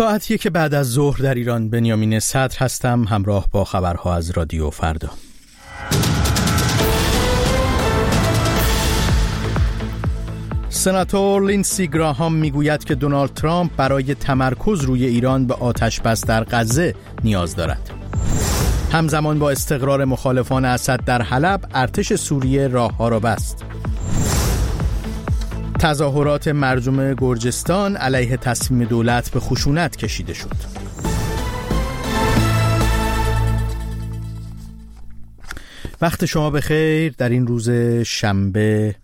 ساعت 1 بعد از ظهر در ایران. بنیامین صدر هستم، همراه با خبرها از رادیو فردا. سناتور لینسی گراهام میگوید که دونالد ترامپ برای تمرکز روی ایران به آتش‌بس در غزه نیاز دارد. همزمان با استقرار مخالفان اسد در حلب، ارتش سوریه راه‌ها را بست. تظاهرات مردم گرجستان علیه تصمیم دولت به خشونت کشیده شد. وقت شما بخیر. در این روز شنبه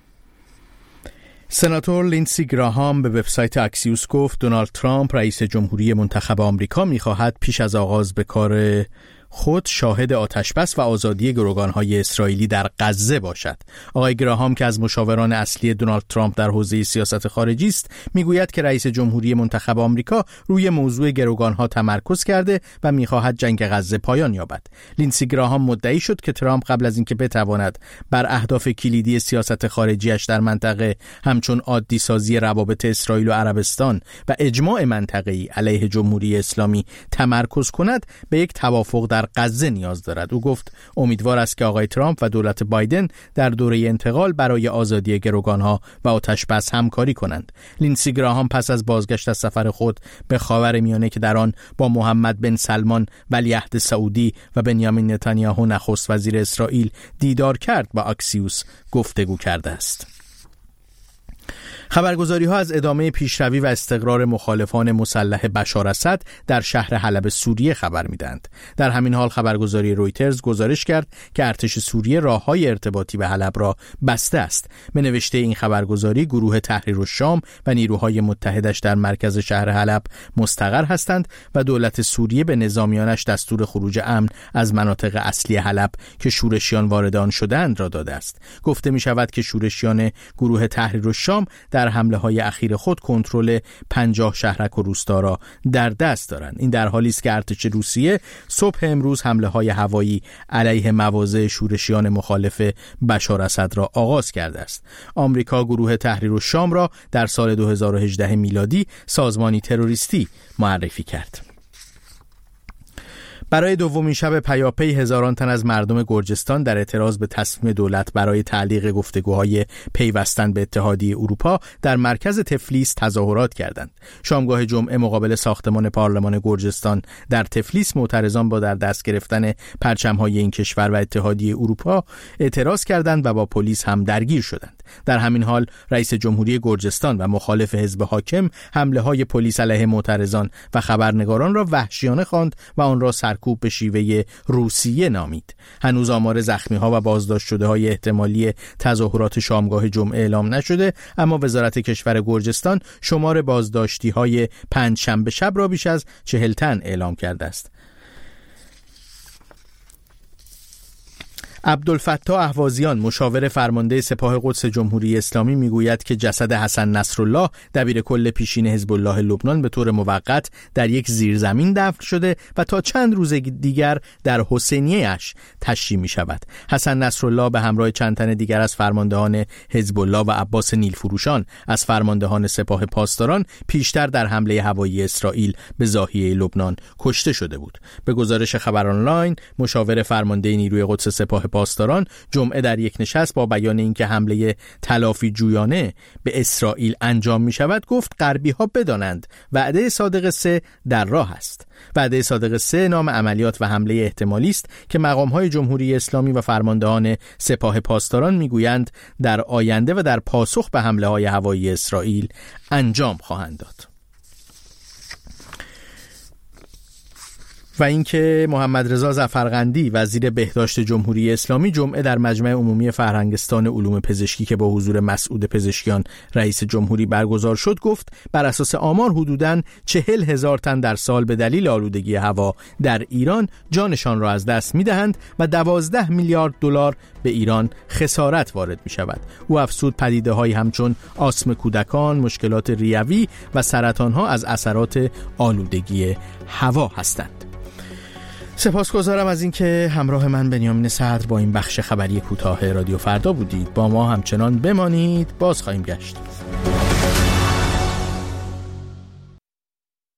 سناتور لینسی گراهام به وبسایت اکسیوس گفت دونالد ترامپ رئیس جمهوری منتخب آمریکا می‌خواهد پیش از آغاز به کار خود شاهد آتش‌بس و آزادی گروگان‌های اسرائیلی در غزه باشد. آقای گراهام که از مشاوران اصلی دونالد ترامپ در حوزه سیاست خارجی است، میگوید که رئیس جمهوری منتخب آمریکا روی موضوع گروگان‌ها تمرکز کرده و می‌خواهد جنگ غزه پایان یابد. لینسی گراهام مدعی شد که ترامپ قبل از اینکه بتواند بر اهداف کلیدی سیاست خارجیش در منطقه همچون عادی سازی روابط اسرائیل و عربستان و اجماع منطقه‌ای علیه جمهوری اسلامی تمرکز کند، به یک توافق در غزه نیاز دارد. او گفت امیدوار است که آقای ترامپ و دولت بایدن در دوره انتقال برای آزادی گروگانها و آتش‌بس همکاری کنند. لینسی گراهام پس از بازگشت از سفر خود به خاورمیانه که در آن با محمد بن سلمان ولیعهد سعودی و بنیامین نتانیاهو نخست وزیر اسرائیل دیدار کرد، با اکسیوس گفتگو کرده است. خبرگزاری‌ها از ادامه پیشروی و استقرار مخالفان مسلح بشار اسد در شهر حلب سوریه خبر می‌دهند. در همین حال خبرگزاری رویترز گزارش کرد که ارتش سوریه راه‌های ارتباطی به حلب را بسته است. به نوشته این خبرگزاری، گروه تحریرالشام و نیروهای متحدش در مرکز شهر حلب مستقر هستند و دولت سوریه به نظامیانش دستور خروج امن از مناطق اصلی حلب که شورشیان وارد آن شده‌اند را داده است. گفته می‌شود که شورشیان گروه تحریرالشام در حمله‌های اخیر خود کنترل 50 شهرک و روستا را در دست دارند. این در حالی است که ارتش روسیه صبح امروز حمله‌های هوایی علیه مواضع شورشیان مخالف بشار اسد را آغاز کرده است. آمریکا گروه تحریرالشام را در سال 2018 میلادی سازمانی تروریستی معرفی کرد. برای دومین شب پیاپی هزاران تن از مردم گرجستان در اعتراض به تصمیم دولت برای تعلیق گفتگوهای پیوستن به اتحادیه اروپا در مرکز تفلیس تظاهرات کردند. شامگاه جمعه مقابل ساختمان پارلمان گرجستان در تفلیس، معترضان با در دست گرفتن پرچم‌های این کشور و اتحادیه اروپا اعتراض کردند و با پلیس هم درگیر شدند. در همین حال رئیس جمهوری گرجستان و مخالف حزب حاکم حمله‌های پلیس علیه معترضان و خبرنگاران را وحشیانه خواند و آن را سرکوب به شیوه روسیه نامید. هنوز آمار زخمی‌ها و بازداشت شده‌های احتمالی تظاهرات شامگاه جمعه اعلام نشده، اما وزارت کشور گرجستان شمار بازداشتی‌های پنجشنبه شب را بیش از 40 تن اعلام کرده است. عبدالفتاح اهوازیان، مشاور فرمانده سپاه قدس جمهوری اسلامی، میگوید که جسد حسن نصرالله، دبیر کل پیشین حزب الله لبنان، به طور موقت در یک زیرزمین دفن شده و تا چند روز دیگر در حسینیه اش تشییع می شود. حسن نصرالله به همراه چند تن دیگر از فرماندهان حزب الله و عباس نیلفروشان از فرماندهان سپاه پاسداران پیشتر در حمله هوایی اسرائیل به ضاحیه لبنان کشته شده بود. به گزارش خبر آنلاین، مشاور فرمانده نیروی قدس سپاه پاسداران جمعه در یک نشست با بیان اینکه حمله تلافی جویانه به اسرائیل انجام می شود گفت غربی ها بدانند وعده صادق 3 در راه است. وعده صادق 3 نام عملیات و حمله احتمالی است که مقام های جمهوری اسلامی و فرماندهان سپاه پاسداران میگویند در آینده و در پاسخ به حمله های هوایی اسرائیل انجام خواهند داد. و اینکه محمد رضا ظفرقندی، وزیر بهداشت جمهوری اسلامی، جمعه در مجمع عمومی فرهنگستان علوم پزشکی که با حضور مسعود پزشکیان رئیس جمهوری برگزار شد، گفت بر اساس آمار حدوداً 40,000 تن در سال به دلیل آلودگی هوا در ایران جانشان را از دست می‌دهند و 12 میلیارد دلار به ایران خسارت وارد می‌شود. او افزود پدیده‌هایی همچون آسم کودکان، مشکلات ریوی و سرطان‌ها از اثرات آلودگی هوا هستند. سپاسگزارم از اینکه همراه من بنیامین صدر با این بخش خبری کوتاه رادیو فردا بودید. با ما همچنان بمانید، باز خواهیم گشت.